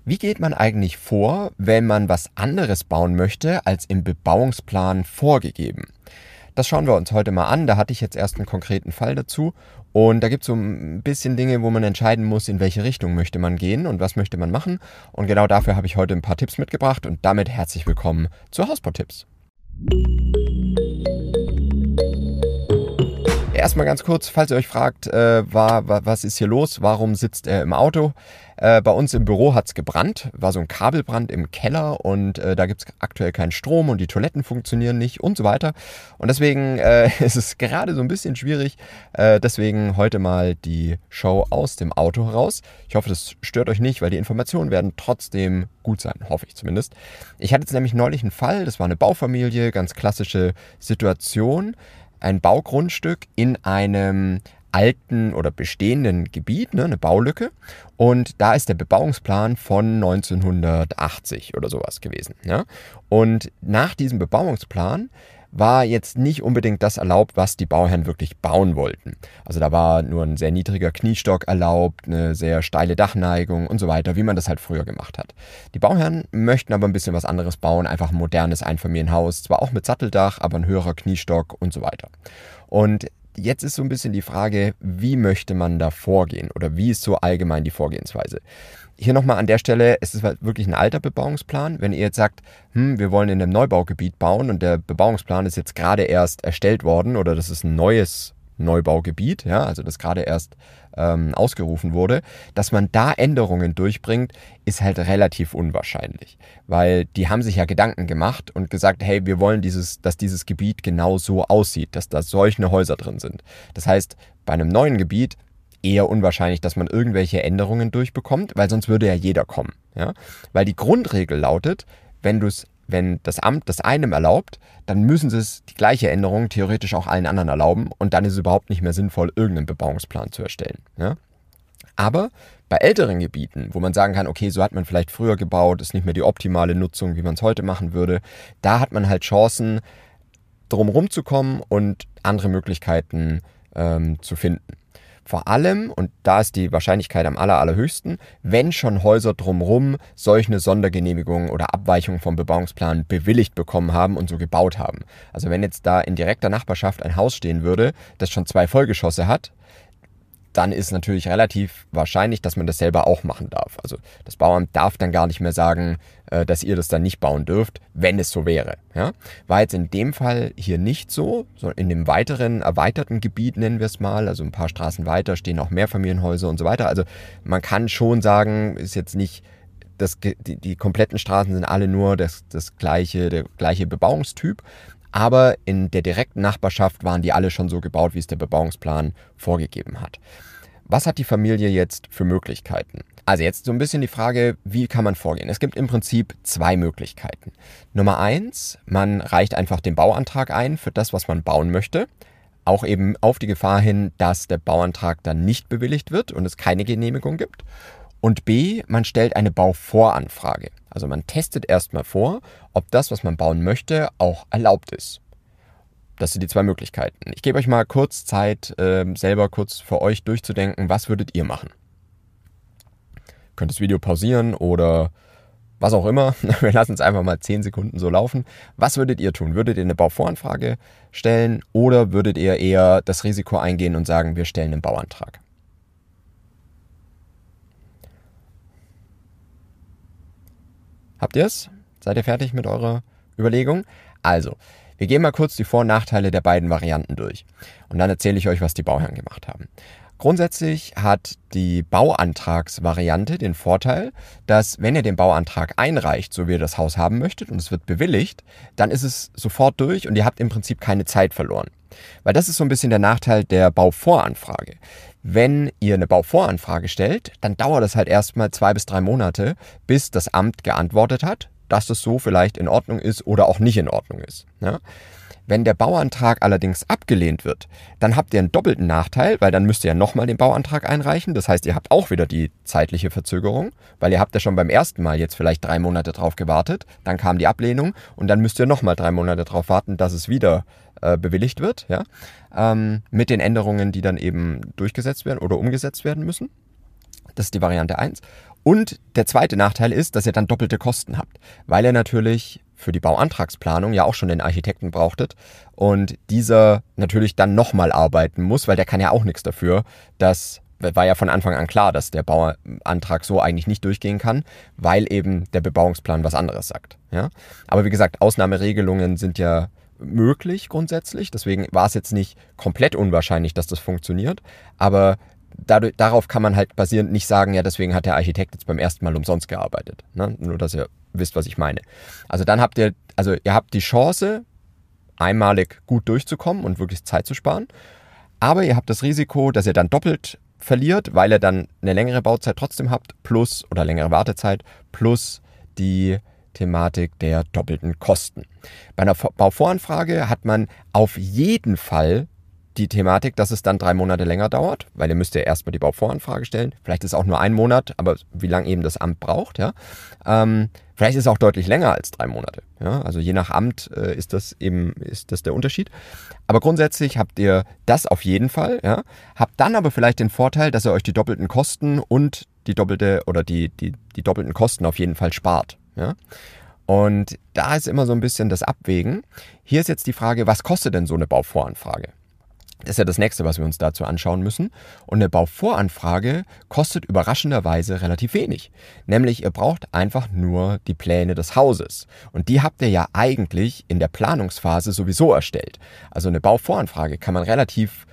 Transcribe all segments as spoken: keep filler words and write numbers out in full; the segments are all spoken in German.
Wie geht man eigentlich vor, wenn man was anderes bauen möchte, als im Bebauungsplan vorgegeben? Das schauen wir uns heute mal an. Da hatte ich jetzt erst einen konkreten Fall dazu. Und da gibt es so ein bisschen Dinge, wo man entscheiden muss, in welche Richtung möchte man gehen und was möchte man machen. Und genau dafür habe ich heute ein paar Tipps mitgebracht und damit herzlich willkommen zu Hausbautipps. Erstmal ganz kurz, falls ihr euch fragt, äh, war, war, was ist hier los, warum sitzt er im Auto? Äh, bei uns im Büro hat es gebrannt, war so ein Kabelbrand im Keller und äh, da gibt es aktuell keinen Strom und die Toiletten funktionieren nicht und so weiter. Und deswegen äh, ist es gerade so ein bisschen schwierig, äh, deswegen heute mal die Show aus dem Auto heraus. Ich hoffe, das stört euch nicht, weil die Informationen werden trotzdem gut sein, hoffe ich zumindest. Ich hatte jetzt nämlich neulich einen Fall, das war eine Baufamilie, ganz klassische Situation. Ein Baugrundstück in einem alten oder bestehenden Gebiet, ne, eine Baulücke. Und da ist der Bebauungsplan von neunzehnhundertachtzig oder sowas gewesen. Ja. Und nach diesem Bebauungsplan war jetzt nicht unbedingt das erlaubt, was die Bauherren wirklich bauen wollten. Also da war nur ein sehr niedriger Kniestock erlaubt, eine sehr steile Dachneigung und so weiter, wie man das halt früher gemacht hat. Die Bauherren möchten aber ein bisschen was anderes bauen, einfach ein modernes Einfamilienhaus, zwar auch mit Satteldach, aber ein höherer Kniestock und so weiter. Und jetzt ist so ein bisschen die Frage, wie möchte man da vorgehen oder wie ist so allgemein die Vorgehensweise? Hier nochmal an der Stelle, es ist wirklich ein alter Bebauungsplan. Wenn ihr jetzt sagt, hm, wir wollen in einem Neubaugebiet bauen und der Bebauungsplan ist jetzt gerade erst erstellt worden oder das ist ein neues Neubaugebiet, ja, also das gerade erst ähm, ausgerufen wurde, dass man da Änderungen durchbringt, ist halt relativ unwahrscheinlich, weil die haben sich ja Gedanken gemacht und gesagt, hey, wir wollen dieses, dass dieses Gebiet genau so aussieht, dass da solche Häuser drin sind. Das heißt, bei einem neuen Gebiet eher unwahrscheinlich, dass man irgendwelche Änderungen durchbekommt, weil sonst würde ja jeder kommen. Ja? Weil die Grundregel lautet, wenn du es wenn das Amt das einem erlaubt, dann müssen sie es die gleiche Änderung theoretisch auch allen anderen erlauben und dann ist es überhaupt nicht mehr sinnvoll, irgendeinen Bebauungsplan zu erstellen. Ja? Aber bei älteren Gebieten, wo man sagen kann, okay, so hat man vielleicht früher gebaut, ist nicht mehr die optimale Nutzung, wie man es heute machen würde, da hat man halt Chancen, drumherum zu kommen und andere Möglichkeiten ähm, zu finden. Vor allem, und da ist die Wahrscheinlichkeit am aller, allerhöchsten, wenn schon Häuser drumherum solche Sondergenehmigungen oder Abweichungen vom Bebauungsplan bewilligt bekommen haben und so gebaut haben. Also wenn jetzt da in direkter Nachbarschaft ein Haus stehen würde, das schon zwei Vollgeschosse hat, dann ist natürlich relativ wahrscheinlich, dass man das selber auch machen darf. Also das Bauamt darf dann gar nicht mehr sagen, dass ihr das dann nicht bauen dürft, wenn es so wäre. Ja? War jetzt in dem Fall hier nicht so, sondern in dem weiteren, erweiterten Gebiet, nennen wir es mal, also ein paar Straßen weiter, stehen auch Mehrfamilienhäuser und so weiter. Also man kann schon sagen, ist jetzt nicht, das, die, die kompletten Straßen sind alle nur das, das gleiche, der gleiche Bebauungstyp. Aber in der direkten Nachbarschaft waren die alle schon so gebaut, wie es der Bebauungsplan vorgegeben hat. Was hat die Familie jetzt für Möglichkeiten? Also jetzt so ein bisschen die Frage, wie kann man vorgehen? Es gibt im Prinzip zwei Möglichkeiten. Nummer eins, man reicht einfach den Bauantrag ein für das, was man bauen möchte. Auch eben auf die Gefahr hin, dass der Bauantrag dann nicht bewilligt wird und es keine Genehmigung gibt. Und B, man stellt eine Bauvoranfrage. Also man testet erstmal vor, ob das, was man bauen möchte, auch erlaubt ist. Das sind die zwei Möglichkeiten. Ich gebe euch mal kurz Zeit, äh, selber kurz für euch durchzudenken, was würdet ihr machen? Ihr könnt das Video pausieren oder was auch immer. Wir lassen es einfach mal zehn Sekunden so laufen. Was würdet ihr tun? Würdet ihr eine Bauvoranfrage stellen oder würdet ihr eher das Risiko eingehen und sagen, wir stellen einen Bauantrag? Habt ihr es? Seid ihr fertig mit eurer Überlegung? Also, wir gehen mal kurz die Vor- und Nachteile der beiden Varianten durch. Und dann erzähle ich euch, was die Bauherren gemacht haben. Grundsätzlich hat die Bauantragsvariante den Vorteil, dass wenn ihr den Bauantrag einreicht, so wie ihr das Haus haben möchtet und es wird bewilligt, dann ist es sofort durch und ihr habt im Prinzip keine Zeit verloren. Weil das ist so ein bisschen der Nachteil der Bauvoranfrage. Wenn ihr eine Bauvoranfrage stellt, dann dauert es halt erstmal zwei bis drei Monate, bis das Amt geantwortet hat, dass das so vielleicht in Ordnung ist oder auch nicht in Ordnung ist. Ja? Wenn der Bauantrag allerdings abgelehnt wird, dann habt ihr einen doppelten Nachteil, weil dann müsst ihr ja nochmal den Bauantrag einreichen. Das heißt, ihr habt auch wieder die zeitliche Verzögerung, weil ihr habt ja schon beim ersten Mal jetzt vielleicht drei Monate drauf gewartet, dann kam die Ablehnung und dann müsst ihr nochmal drei Monate drauf warten, dass es wieder äh, bewilligt wird, ja? ähm, mit den Änderungen, die dann eben durchgesetzt werden oder umgesetzt werden müssen. Das ist die Variante eins. Und der zweite Nachteil ist, dass ihr dann doppelte Kosten habt, weil ihr natürlich für die Bauantragsplanung ja auch schon den Architekten brauchtet und dieser natürlich dann nochmal arbeiten muss, weil der kann ja auch nichts dafür, dass war ja von Anfang an klar, dass der Bauantrag so eigentlich nicht durchgehen kann, weil eben der Bebauungsplan was anderes sagt. Ja? Aber wie gesagt, Ausnahmeregelungen sind ja möglich grundsätzlich, deswegen war es jetzt nicht komplett unwahrscheinlich, dass das funktioniert, aber dadurch, darauf kann man halt basierend nicht sagen, ja, deswegen hat der Architekt jetzt beim ersten Mal umsonst gearbeitet. Ne? Nur, dass ihr wisst, was ich meine. Also dann habt ihr, also ihr habt die Chance, einmalig gut durchzukommen und wirklich Zeit zu sparen, aber ihr habt das Risiko, dass ihr dann doppelt verliert, weil ihr dann eine längere Bauzeit trotzdem habt, plus oder längere Wartezeit, plus die Thematik der doppelten Kosten. Bei einer Bauvoranfrage hat man auf jeden Fall die Thematik, dass es dann drei Monate länger dauert, weil ihr müsst ja erstmal die Bauvoranfrage stellen. Vielleicht ist es auch nur ein Monat, aber wie lange eben das Amt braucht. Ja? Ähm, vielleicht ist es auch deutlich länger als drei Monate. Ja? Also je nach Amt äh, ist das eben ist das der Unterschied. Aber grundsätzlich habt ihr das auf jeden Fall. Ja? Habt dann aber vielleicht den Vorteil, dass ihr euch die doppelten Kosten und die doppelte oder die, die, die doppelten Kosten auf jeden Fall spart. Ja? Und da ist immer so ein bisschen das Abwägen. Hier ist jetzt die Frage, was kostet denn so eine Bauvoranfrage? Das ist ja das Nächste, was wir uns dazu anschauen müssen. Und eine Bauvoranfrage kostet überraschenderweise relativ wenig. Nämlich ihr braucht einfach nur die Pläne des Hauses. Und die habt ihr ja eigentlich in der Planungsphase sowieso erstellt. Also eine Bauvoranfrage kann man relativ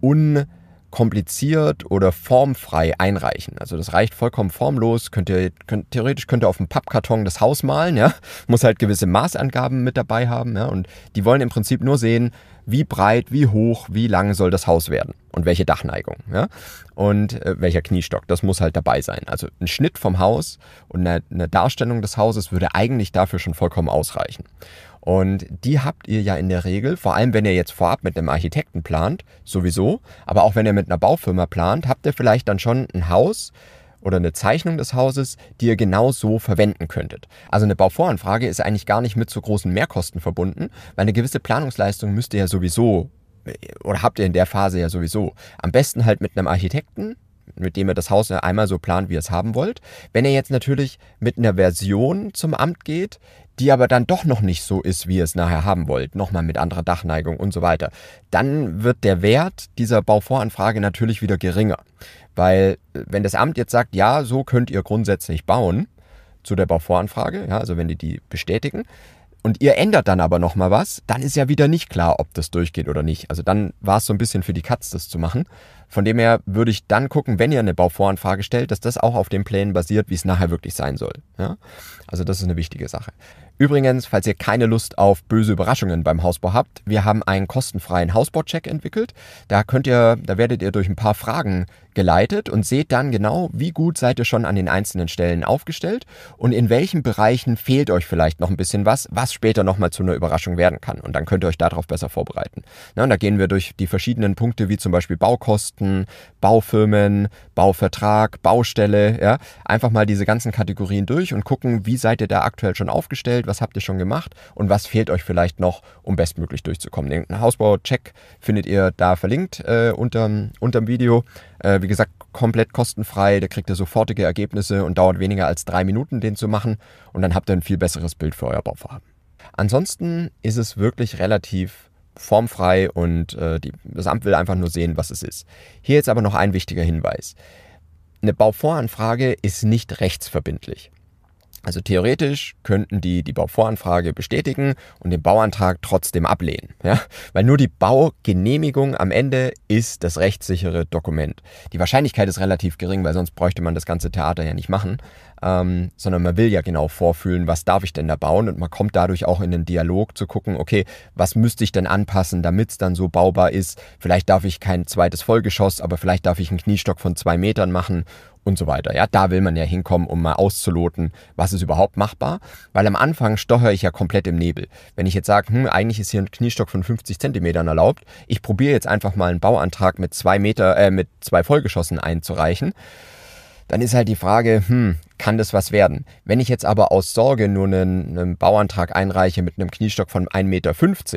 unkompliziert oder formfrei einreichen. Also das reicht vollkommen formlos. Könnt ihr, könnt, theoretisch könnt ihr auf dem Pappkarton das Haus malen. Ja? Muss halt gewisse Maßangaben mit dabei haben. Ja? Und die wollen im Prinzip nur sehen, wie breit, wie hoch, wie lang soll das Haus werden und welche Dachneigung, ja? Und äh, welcher Kniestock, das muss halt dabei sein. Also ein Schnitt vom Haus und eine, eine Darstellung des Hauses würde eigentlich dafür schon vollkommen ausreichen. Und die habt ihr ja in der Regel, vor allem wenn ihr jetzt vorab mit einem Architekten plant, sowieso, aber auch wenn ihr mit einer Baufirma plant, habt ihr vielleicht dann schon ein Haus oder eine Zeichnung des Hauses, die ihr genau so verwenden könntet. Also eine Bauvoranfrage ist eigentlich gar nicht mit so großen Mehrkosten verbunden, weil eine gewisse Planungsleistung müsst ihr ja sowieso oder habt ihr in der Phase ja sowieso. Am besten halt mit einem Architekten, mit dem ihr das Haus einmal so plant, wie ihr es haben wollt. Wenn ihr jetzt natürlich mit einer Version zum Amt geht, die aber dann doch noch nicht so ist, wie ihr es nachher haben wollt, nochmal mit anderer Dachneigung und so weiter, dann wird der Wert dieser Bauvoranfrage natürlich wieder geringer. Weil wenn das Amt jetzt sagt, ja, so könnt ihr grundsätzlich bauen, zu der Bauvoranfrage, ja, also wenn die die bestätigen, und ihr ändert dann aber nochmal was, dann ist ja wieder nicht klar, ob das durchgeht oder nicht. Also dann war es so ein bisschen für die Katz, das zu machen. Von dem her würde ich dann gucken, wenn ihr eine Bauvoranfrage stellt, dass das auch auf den Plänen basiert, wie es nachher wirklich sein soll. Ja? Also das ist eine wichtige Sache. Übrigens, falls ihr keine Lust auf böse Überraschungen beim Hausbau habt, wir haben einen kostenfreien Hausbaucheck entwickelt. Da könnt ihr, da werdet ihr durch ein paar Fragen geleitet und seht dann genau, wie gut seid ihr schon an den einzelnen Stellen aufgestellt und in welchen Bereichen fehlt euch vielleicht noch ein bisschen was, was später nochmal zu einer Überraschung werden kann. Und dann könnt ihr euch darauf besser vorbereiten. Na, und da gehen wir durch die verschiedenen Punkte, wie zum Beispiel Baukosten, Baufirmen, Bauvertrag, Baustelle, ja, einfach mal diese ganzen Kategorien durch und gucken, wie seid ihr da aktuell schon aufgestellt, was habt ihr schon gemacht und was fehlt euch vielleicht noch, um bestmöglich durchzukommen. Den Hausbau-Check findet ihr da verlinkt äh, unterm, unterm Video. Äh, wie gesagt, komplett kostenfrei, da kriegt ihr sofortige Ergebnisse und dauert weniger als drei Minuten, den zu machen und dann habt ihr ein viel besseres Bild für euer Bauvorhaben. Ansonsten ist es wirklich relativ formfrei und äh, die, das Amt will einfach nur sehen, was es ist. Hier jetzt aber noch ein wichtiger Hinweis. Eine Bauvoranfrage ist nicht rechtsverbindlich. Also theoretisch könnten die die Bauvoranfrage bestätigen und den Bauantrag trotzdem ablehnen. Ja? Weil nur die Baugenehmigung am Ende ist das rechtssichere Dokument. Die Wahrscheinlichkeit ist relativ gering, weil sonst bräuchte man das ganze Theater ja nicht machen. Ähm, sondern man will ja genau vorfühlen, was darf ich denn da bauen und man kommt dadurch auch in den Dialog zu gucken, okay, was müsste ich denn anpassen, damit es dann so baubar ist. Vielleicht darf ich kein zweites Vollgeschoss, aber vielleicht darf ich einen Kniestock von zwei Metern machen und so weiter. Ja, da will man ja hinkommen, um mal auszuloten, was ist überhaupt machbar, weil am Anfang stocher ich ja komplett im Nebel. Wenn ich jetzt sage, hm, eigentlich ist hier ein Kniestock von fünfzig Zentimetern erlaubt, ich probiere jetzt einfach mal einen Bauantrag mit zwei Meter, äh, mit zwei Vollgeschossen einzureichen, dann ist halt die Frage, hm, kann das was werden? Wenn ich jetzt aber aus Sorge nur einen, einen Bauantrag einreiche mit einem Kniestock von ein Meter fünfzig,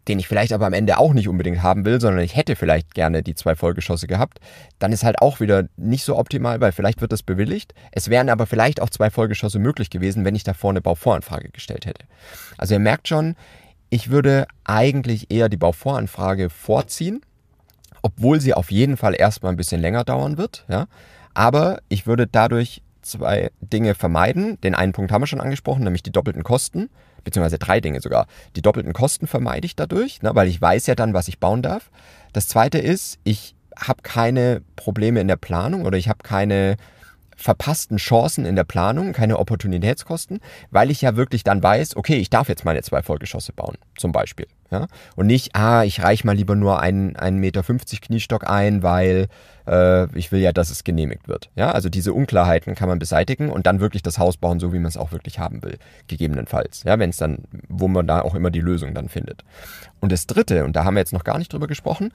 den ich vielleicht aber am Ende auch nicht unbedingt haben will, sondern ich hätte vielleicht gerne die zwei Vollgeschosse gehabt, dann ist halt auch wieder nicht so optimal, weil vielleicht wird das bewilligt. Es wären aber vielleicht auch zwei Vollgeschosse möglich gewesen, wenn ich davor eine Bauvoranfrage gestellt hätte. Also ihr merkt schon, ich würde eigentlich eher die Bauvoranfrage vorziehen, obwohl sie auf jeden Fall erstmal ein bisschen länger dauern wird. Ja? Aber ich würde dadurch zwei Dinge vermeiden. Den einen Punkt haben wir schon angesprochen, nämlich die doppelten Kosten, beziehungsweise drei Dinge sogar. Die doppelten Kosten vermeide ich dadurch, ne, weil ich weiß ja dann, was ich bauen darf. Das zweite ist, ich habe keine Probleme in der Planung oder ich habe keine verpassten Chancen in der Planung, keine Opportunitätskosten, weil ich ja wirklich dann weiß, okay, ich darf jetzt meine zwei Vollgeschosse bauen, zum Beispiel. Ja? Und nicht, ah, ich reiche mal lieber nur einen ein Meter fünfzig Kniestock ein, weil äh, ich will ja, dass es genehmigt wird. Ja? Also diese Unklarheiten kann man beseitigen und dann wirklich das Haus bauen, so wie man es auch wirklich haben will, gegebenenfalls. Ja? Wenn es dann, wo man da auch immer die Lösung dann findet. Und das Dritte, und da haben wir jetzt noch gar nicht drüber gesprochen,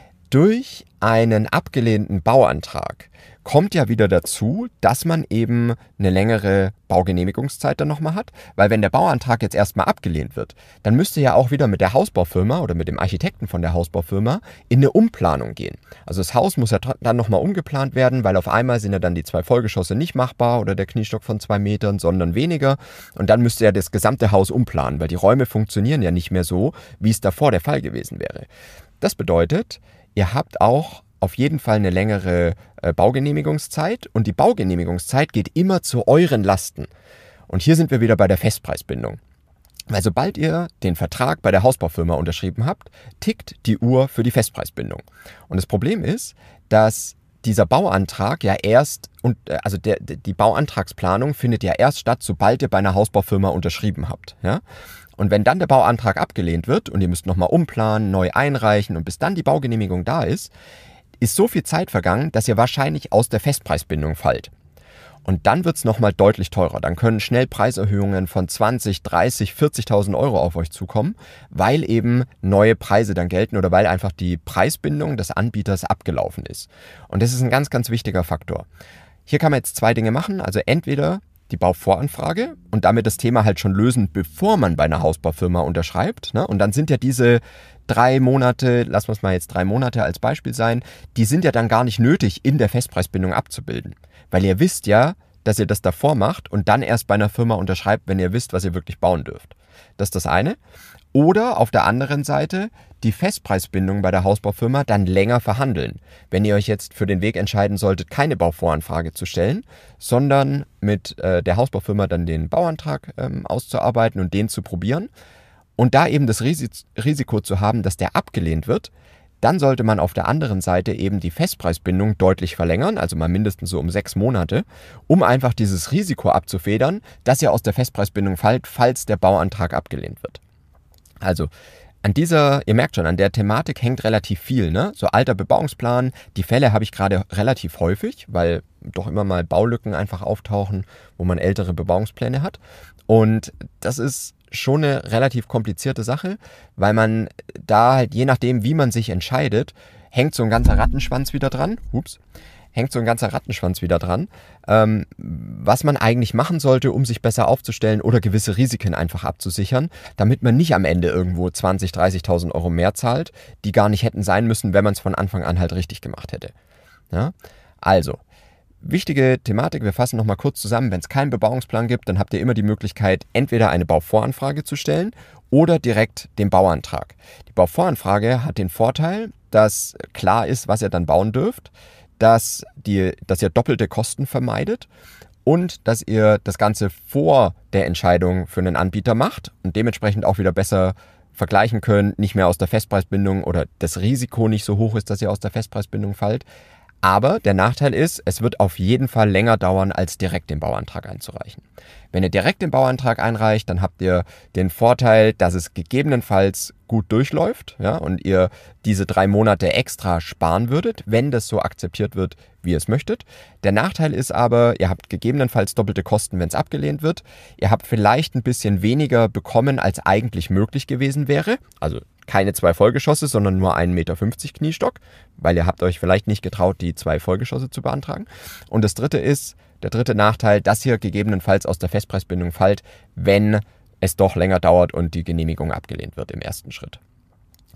durch einen abgelehnten Bauantrag kommt ja wieder dazu, dass man eben eine längere Baugenehmigungszeit dann nochmal hat, weil wenn der Bauantrag jetzt erstmal abgelehnt wird, dann müsste ja auch wieder mit der Hausbaufirma oder mit dem Architekten von der Hausbaufirma in eine Umplanung gehen. Also das Haus muss ja dann nochmal umgeplant werden, weil auf einmal sind ja dann die zwei Vollgeschosse nicht machbar oder der Kniestock von zwei Metern, sondern weniger und dann müsste ja das gesamte Haus umplanen, weil die Räume funktionieren ja nicht mehr so, wie es davor der Fall gewesen wäre. Das bedeutet, ihr habt auch auf jeden Fall eine längere äh, Baugenehmigungszeit und die Baugenehmigungszeit geht immer zu euren Lasten. Und hier sind wir wieder bei der Festpreisbindung. Weil sobald ihr den Vertrag bei der Hausbaufirma unterschrieben habt, tickt die Uhr für die Festpreisbindung. Und das Problem ist, dass dieser Bauantrag ja erst, und also der, die Bauantragsplanung findet ja erst statt, sobald ihr bei einer Hausbaufirma unterschrieben habt. Ja? Und wenn dann der Bauantrag abgelehnt wird und ihr müsst nochmal umplanen, neu einreichen und bis dann die Baugenehmigung da ist, ist so viel Zeit vergangen, dass ihr wahrscheinlich aus der Festpreisbindung fallt. Und dann wird es nochmal deutlich teurer. Dann können schnell Preiserhöhungen von zwanzig, dreißig, vierzigtausend Euro auf euch zukommen, weil eben neue Preise dann gelten oder weil einfach die Preisbindung des Anbieters abgelaufen ist. Und das ist ein ganz, ganz wichtiger Faktor. Hier kann man jetzt zwei Dinge machen. Also entweder die Bauvoranfrage und damit das Thema halt schon lösen, bevor man bei einer Hausbaufirma unterschreibt. Ne? Und dann sind ja diese drei Monate, lassen wir es mal jetzt drei Monate als Beispiel sein, die sind ja dann gar nicht nötig, in der Festpreisbindung abzubilden. Weil ihr wisst ja, dass ihr das davor macht und dann erst bei einer Firma unterschreibt, wenn ihr wisst, was ihr wirklich bauen dürft. Das ist das eine. Oder auf der anderen Seite die Festpreisbindung bei der Hausbaufirma dann länger verhandeln. Wenn ihr euch jetzt für den Weg entscheiden solltet, keine Bauvoranfrage zu stellen, sondern mit äh, der Hausbaufirma dann den Bauantrag ähm, auszuarbeiten und den zu probieren und da eben das Ris- Risiko zu haben, dass der abgelehnt wird, dann sollte man auf der anderen Seite eben die Festpreisbindung deutlich verlängern, also mal mindestens so um sechs Monate, um einfach dieses Risiko abzufedern, dass ihr aus der Festpreisbindung fallt, falls der Bauantrag abgelehnt wird. Also an dieser, ihr merkt schon, an der Thematik hängt relativ viel, ne? So alter Bebauungsplan, die Fälle habe ich gerade relativ häufig, weil doch immer mal Baulücken einfach auftauchen, wo man ältere Bebauungspläne hat. Und das ist schon eine relativ komplizierte Sache, weil man da halt, je nachdem, wie man sich entscheidet, hängt so ein ganzer Rattenschwanz wieder dran. Ups. hängt so ein ganzer Rattenschwanz wieder dran, ähm, was man eigentlich machen sollte, um sich besser aufzustellen oder gewisse Risiken einfach abzusichern, damit man nicht am Ende irgendwo zwanzigtausend, dreißigtausend Euro mehr zahlt, die gar nicht hätten sein müssen, wenn man es von Anfang an halt richtig gemacht hätte. Ja? Also, wichtige Thematik, wir fassen nochmal kurz zusammen, wenn es keinen Bebauungsplan gibt, dann habt ihr immer die Möglichkeit, entweder eine Bauvoranfrage zu stellen oder direkt den Bauantrag. Die Bauvoranfrage hat den Vorteil, dass klar ist, was ihr dann bauen dürft, dass, die, dass ihr doppelte Kosten vermeidet und dass ihr das Ganze vor der Entscheidung für einen Anbieter macht und dementsprechend auch wieder besser vergleichen könnt, nicht mehr aus der Festpreisbindung oder das Risiko nicht so hoch ist, dass ihr aus der Festpreisbindung fallt. Aber der Nachteil ist, es wird auf jeden Fall länger dauern, als direkt den Bauantrag einzureichen. Wenn ihr direkt den Bauantrag einreicht, dann habt ihr den Vorteil, dass es gegebenenfalls gut durchläuft, ja, und ihr diese drei Monate extra sparen würdet, wenn das so akzeptiert wird, wie ihr es möchtet. Der Nachteil ist aber, ihr habt gegebenenfalls doppelte Kosten, wenn es abgelehnt wird. Ihr habt vielleicht ein bisschen weniger bekommen, als eigentlich möglich gewesen wäre. Also keine zwei Vollgeschosse, sondern nur einen Meter fünfzig Kniestock, weil ihr habt euch vielleicht nicht getraut, die zwei Vollgeschosse zu beantragen. Und das dritte ist, der dritte Nachteil, dass ihr gegebenenfalls aus der Festpreisbindung fallt, wenn es doch länger dauert und die Genehmigung abgelehnt wird im ersten Schritt.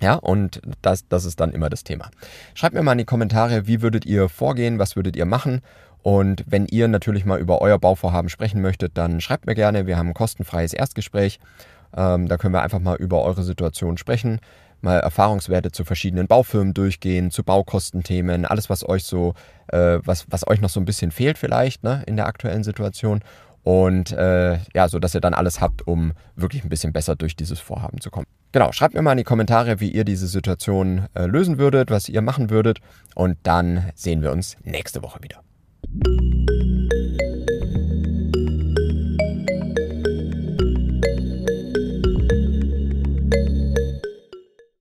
Ja, und das, das ist dann immer das Thema. Schreibt mir mal in die Kommentare, wie würdet ihr vorgehen, was würdet ihr machen? Und wenn ihr natürlich mal über euer Bauvorhaben sprechen möchtet, dann schreibt mir gerne. Wir haben ein kostenfreies Erstgespräch. Ähm, da können wir einfach mal über eure Situation sprechen, mal Erfahrungswerte zu verschiedenen Baufirmen durchgehen, zu Baukostenthemen, alles, was euch so, äh, was, was euch noch so ein bisschen fehlt vielleicht, ne, in der aktuellen Situation. Und äh, ja, so dass ihr dann alles habt, um wirklich ein bisschen besser durch dieses Vorhaben zu kommen. Genau, schreibt mir mal in die Kommentare, wie ihr diese Situation äh, lösen würdet, was ihr machen würdet. Und dann sehen wir uns nächste Woche wieder.